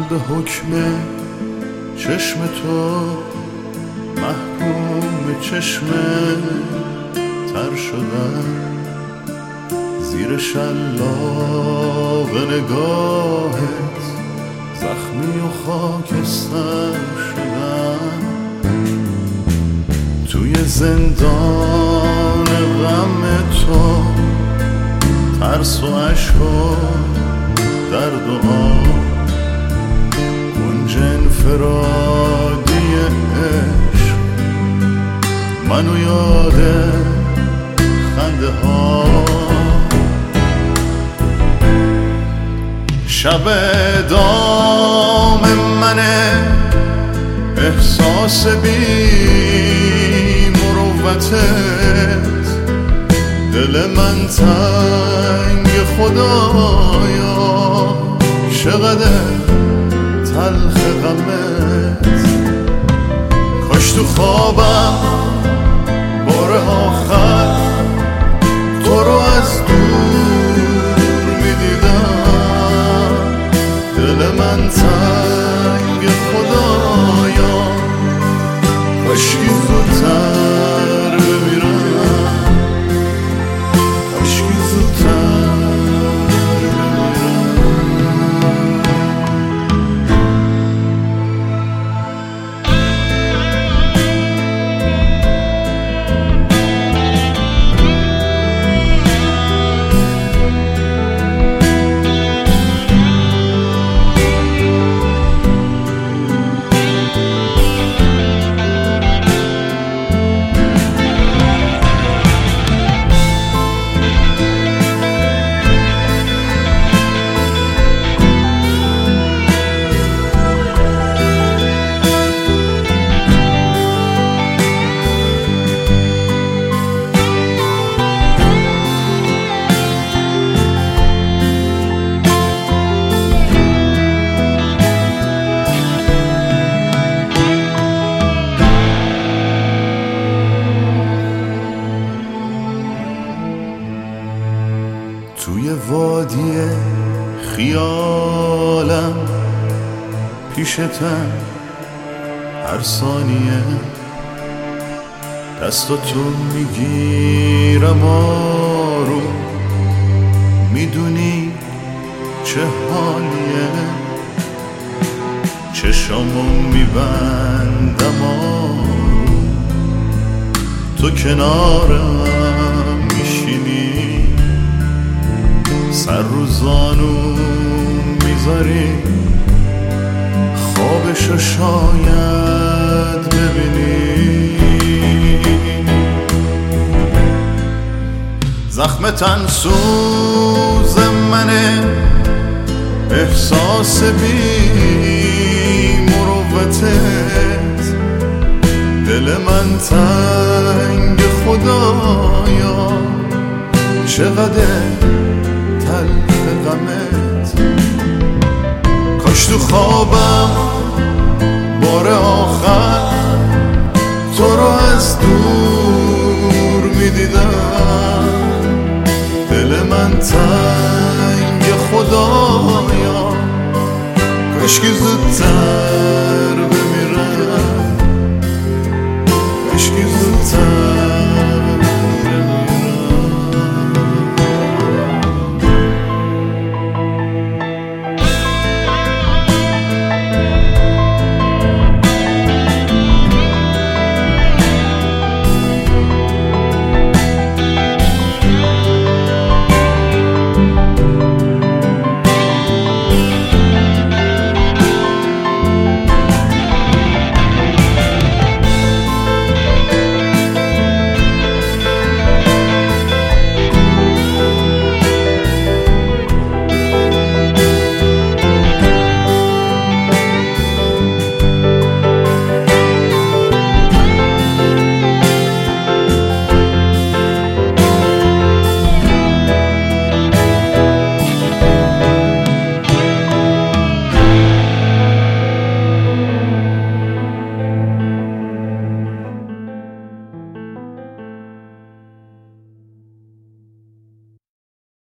به حکم چشم تو محکوم چشم تر شدم، زیر شلاق نگاهت زخمی و خاکستر شدم. توی زندان غم تو ترس و عشق و درد و کنج انفرادی عشق منو یاد خنده ها. شب دام منه احساس بی مروتت، دل من تنگ خدایا چقدر تلخ غمت. کاش تو خوابم بار آخر تو رو از دور میدیدم، دل من تنگ خدایا کاشکی زودتر بمیرم، کاشکی زودتر توی وادی خیالم پیشتم هر ثانیه، دستاتو میگیرم آروم، میدونی چه حالیه، چشامو میبندم آروم، تو کنارم میشینی، سر رو زانو میذاری، خوابشو شاید ببینی. زخم تن سوز منه احساس بی مروتت، دل من تنگ خدایا چقدر تلخ غمت. کاش تو خوابم بار آخر تو رو از دور میدیدم، دل من تنگ خدایا کاش که زودتر